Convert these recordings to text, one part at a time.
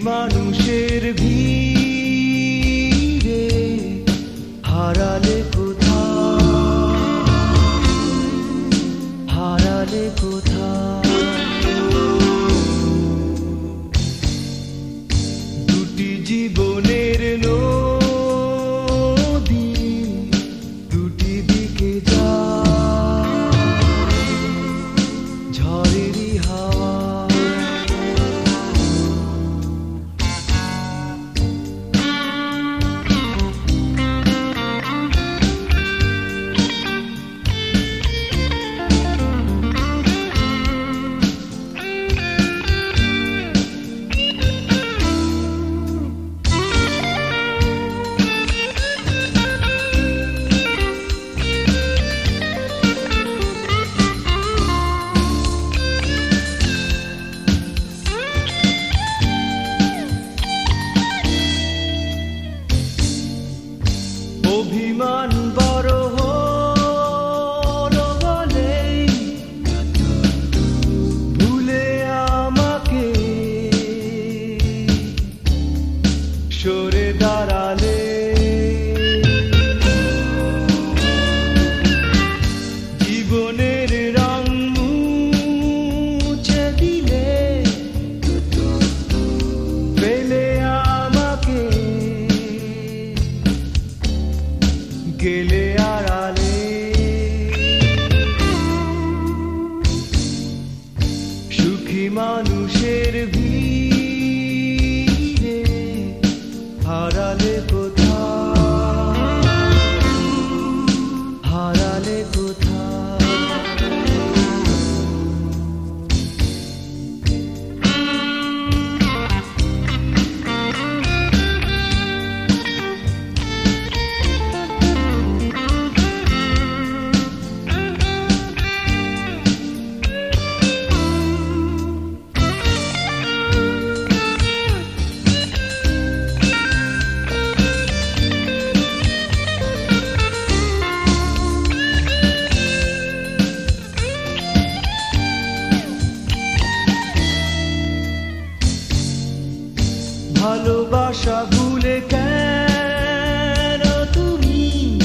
মানুষের ভিড়ে হারালে কোথায় দুটি জীবনের নদী দুটি দিকে যায় ঝড়েরই হাওয়া অভিমান বড় হলো বলেই ভুলে আমাকে সরে দাঁড়ালে জীবনের রং মুছে দিলে ফেলে আমাকে গেলে আড়ালে সুখী মানুষের ভিড়ে হারালে কোথায় ভালোবাসা ভুলে কেন তুমি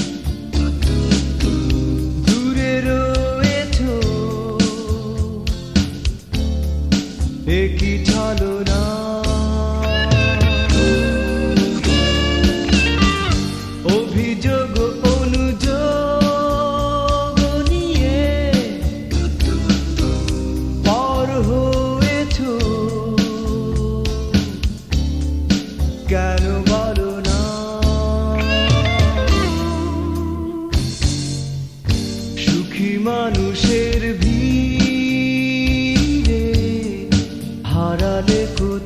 দূরে রয়েছো একই ছলনা অভিযোগ অনুযোগ নিয়ে পর হয়েছো কেন বলো না সুখী মানুষের ভিড়ে হারালে কোথায়